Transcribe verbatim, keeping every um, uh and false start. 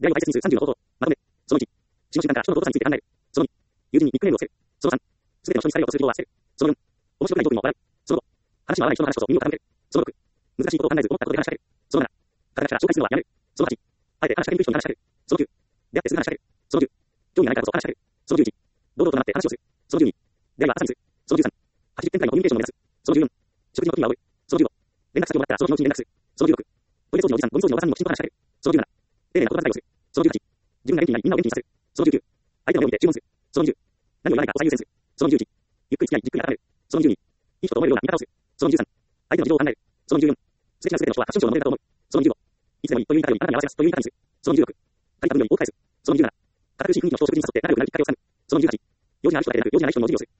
出会いを大切にするさんじゅうの方法。まとめ。そのいち。詩の習慣から人の動作について考える。そのに。友人にニックネームをつける。そのさん。すべての人に好かれようとすることを忘れる。そのよん。面白くないトークにも笑う。そのご。話の合わない人の話こそ耳を傾ける。そのろく。難しいことを考えず思ったことで話しかける。そのなな。肩書きから紹介するのはやめる。そのはち。あえて話しかけにくい人に話しかける。そのきゅう。出会ってすぐ話しかける。そのじゅう。興味がないからこそ話しかける。そのじゅういち。堂々となって話をする。そのじゅうに。出会いは朝にする。そのじゅうさん。はちじゅってん台のコミュニケーションを目指す。そのじゅうよん。食事の時にはおごる。そのじゅうご。連絡先をもらったらその日のうちに連絡する。そのじゅうろく。トイレ掃除のおじさん、ゴミ掃除のおばさんにもきちんと話しかける。そのじゅうなな。丁寧な言葉遣いをする。そのじゅうはち。自分が元気になりみんなを元気にさせる。そのじゅうきゅう。相手の目を見て注文する。そのにじゅう。何を言わないかを最優先する。そのにじゅういち。ゆっくり付き合い、じっくり温める。そのにじゅうに。いい人と思えるような言い方をする。そのにじゅうさん。相手の事情を考える。そのにじゅうよん。素敵なすべての人はファッションショーのモデルだと思う。そのにじゅうご。いつでもいいという言い方よりあなたに合わせますという言い方にする。そのにじゅうろく。借りた分より多く返す。そのにじゅうなな。堅苦しい雰囲気の人を食事に誘って仲良くなるきっかけをつかむ。そのにじゅうはち。用事のある人だけでなく用事のない人にも授業する。